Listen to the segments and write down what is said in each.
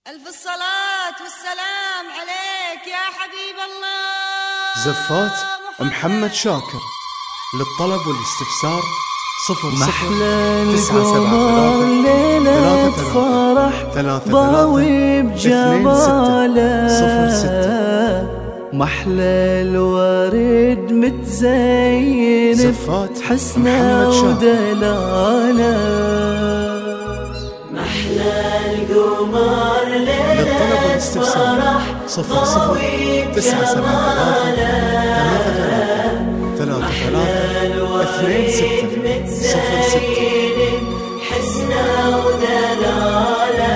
ألف الصلاة والسلام عليك يا حبيب الله. زفات محمد شاكر. للطلب والاستفسار 0097 فرح ضاوي بجماله، محلى الورد متزين بحسنه ودلاله، محلى القمر ليلة فرح ضاوي بجماله، محلى الورد متزين حسنه ودلاله،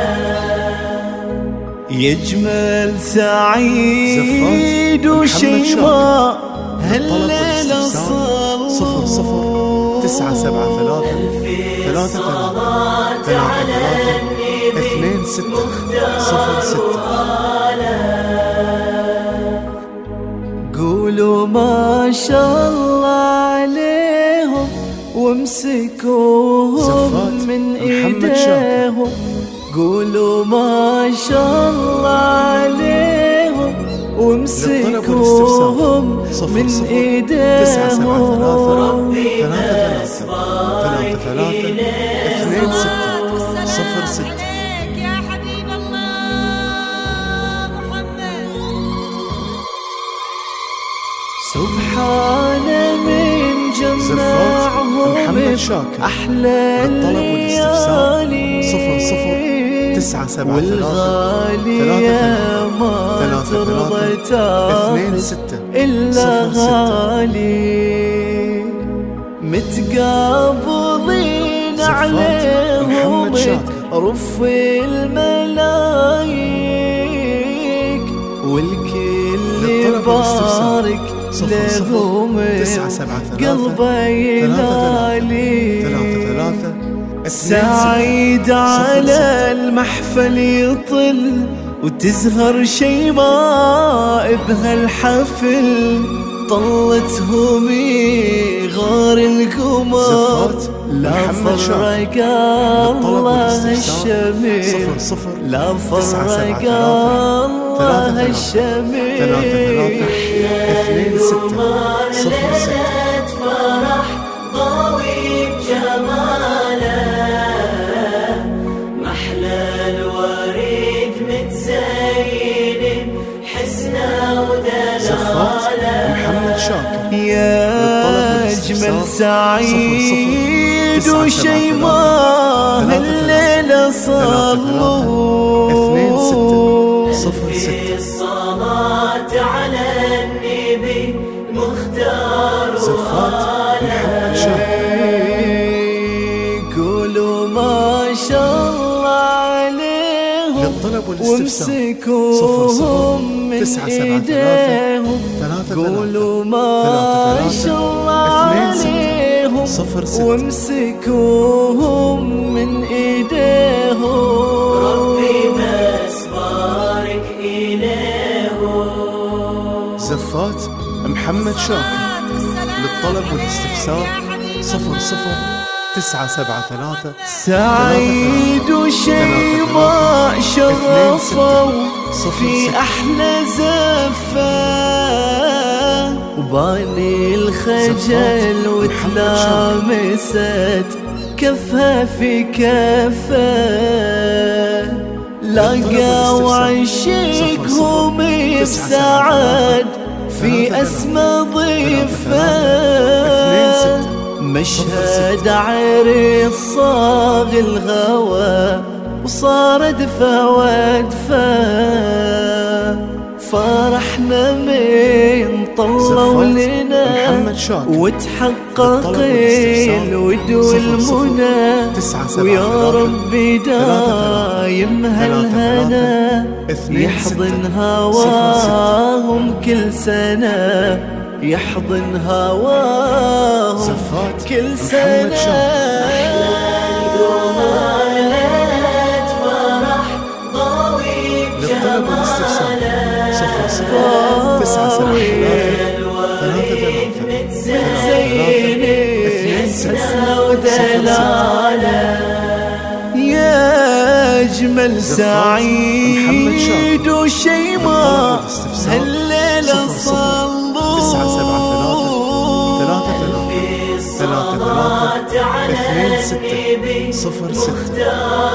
يجمل سعيد وشيماء هالليلة صلوا 0097 قولوا ما شاء الله عليهم وامسكوهم من ايديهم، قولوا ما شاء الله عليهم وامسكوهم من ايديهم، ربي بارك إليهم 06 عليك يا حبيب الله محمد. سبحان من جمعهم أحلى الليالي، 0097 والغالية ما ترضى تاخذ إلا غالي، متقابضين عليهم رف الملايك، والكل بارك لهم قلبه يلالي، سعيد على المحفل يطل وتزهر شيماء بهالحفل، طلتهم غار القمر لا فرق الله الشميل، لا فرق الله الشميل، فرح ضاوي بجماله، محلى الورد متزين حسنه ودلاله، محمد شاكر. يا أجمل سعيد وشيماء هالليلة صلوا 06 الصلاة على النبي مختار محمد شاكر. قولوا ما شاء الله عليهم للطلب والاستفسار وامسكوهم من ايديهم، قولوا ما شاء الله عليهم وامسكوهم من ايديهم، ربي بس بارك إليهم. زفات محمد شاكر. للطلب والاستفسار 0097 سعيد وشيماء شرفوا في أحلى زفة، وباني الخجل وتلامست كفها في كفة، لقوا عشقهم بسعد في أسمى ضيفة، مشهد عريس صاغ الغوى وصار دفا ودفا، فرحنا من طلوا لنا وتحقق الود والمنى، ويا ربي دايم هالهنا يحضن هواهم كل سنة، يحضن هواهم كل سنة. ليلة فرح ضاوي بجماله، الورد متزين حسنه ودلاله، يا أجمل أجمل سعيد وشيماء هالليلة صلوا 973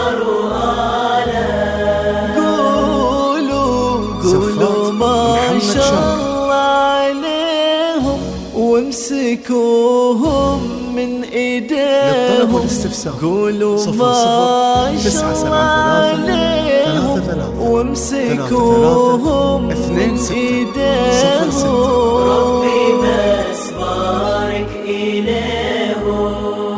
قولوا ما شاء الله عليهم وامسكوهم من ايديهم قولوا ما شاء الله عليهم وامسكوهم من ايديهم ربي بس بارك إليهم.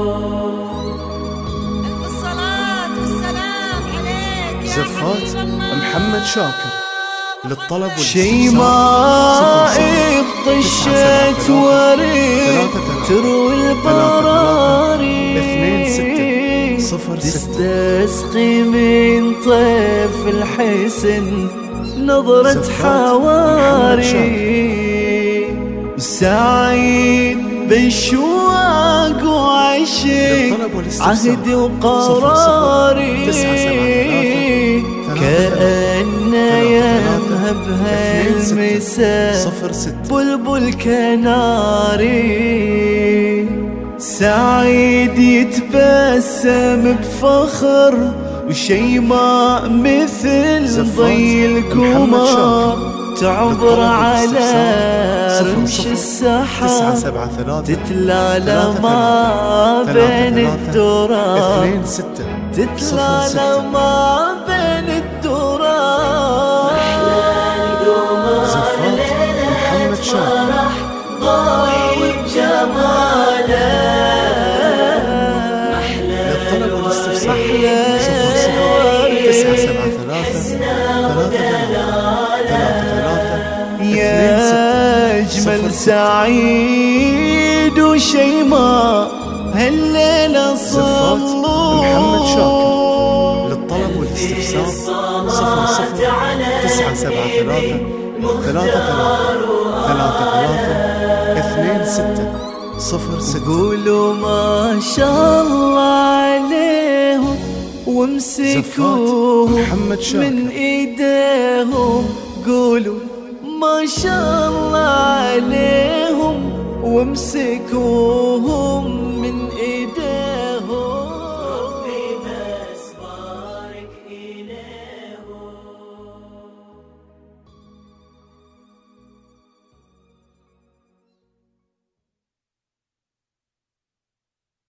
ألف الصلاة والسلام عليك يا زفات حبيب الله. محمد شاكر للطلب شيماء بطشت وريد تروي البراري تستسقي من طيف الحسن نظرة حواري سعيد بالشواق وعشق عهدي وقراري كأن يذهبها المساء بلبل كناري سعيد يتبسم بفخر وشيماء مثل ضي القمر تعبر على رمش السحاب تتلالى ما بين الدراب تتلالى ما بين الدراب زفات محمد شاكر ضاوي بجماله للطلب والاستفسار 973 يا أجمل سعيد وشيماء هالليلة صلوا محمد شاكر للطلب والاستفسار 973 قولوا ما شاء الله عليهم وامسكوهم محمد شاكر من ايديهم قولوا ما شاء الله عليهم وامسكوهم